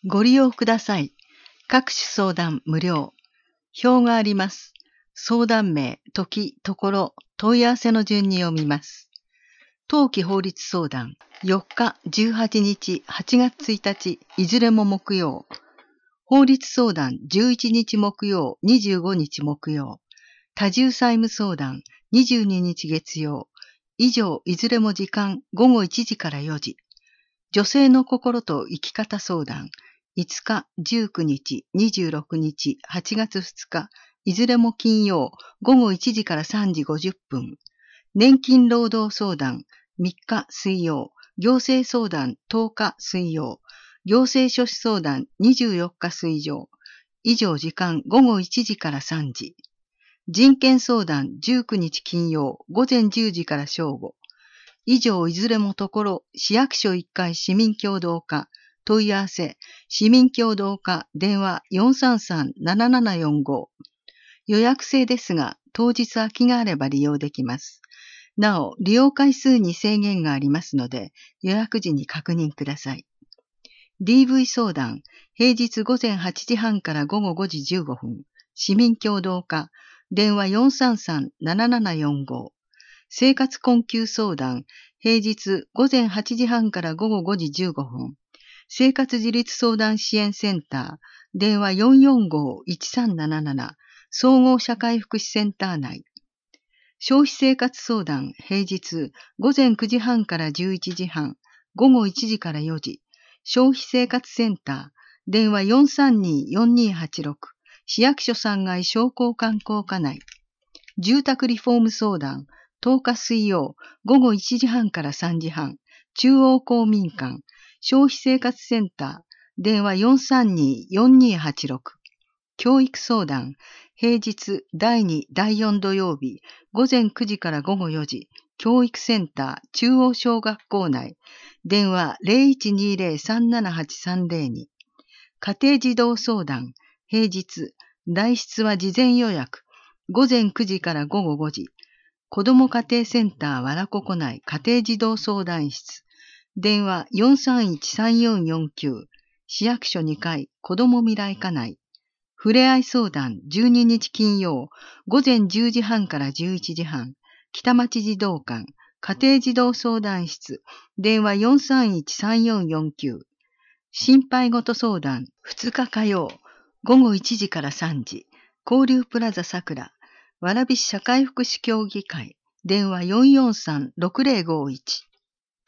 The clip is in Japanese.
ご利用ください。各種相談無料。表があります。相談名、時、ところ、問い合わせの順に読みます。冬季法律相談、4日、18日、8月1日、いずれも木曜。法律相談、11日木曜、25日木曜。多重債務相談、22日月曜。以上、いずれも時間、午後1時から4時。女性の心と生き方相談、5日、19日、26日、8月2日、いずれも金曜、午後1時から3時50分。年金労働相談、3日水曜、行政相談10日水曜、行政書士相談24日水曜。以上時間午後1時から3時。人権相談19日金曜、午前10時から正午。以上いずれもところ、市役所1階市民協働課、問い合わせ、市民協働課、電話 433-7745。予約制ですが、当日空きがあれば利用できます。なお、利用回数に制限がありますので、予約時に確認ください。DV 相談、平日午前8時半から午後5時15分、市民協働課、電話 433-7745。生活困窮相談、平日午前8時半から午後5時15分、生活自立相談支援センター、電話 445-1377、総合社会福祉センター内。消費生活相談、平日午前9時半から11時半、午後1時から4時。消費生活センター、電話 432-4286、市役所3階商工観光課内。住宅リフォーム相談、10日水曜、午後1時半から3時半、中央公民館、消費生活センター、電話 432-4286。教育相談、平日第2、第4土曜日、午前9時から午後4時、教育センター、中央小学校内、電話 0120-378-302。家庭児童相談、平日、代筆は事前予約、午前9時から午後5時、子ども家庭センターわらここ内家庭児童相談室、電話 431-3449、市役所2階子ども未来課内、ふれあい相談12日金曜、午前10時半から11時半、北町児童館、家庭児童相談室、電話 431-3449。心配事相談、2日火曜、午後1時から3時、交流プラザ桜、蕨市社会福祉協議会、電話 443-6051。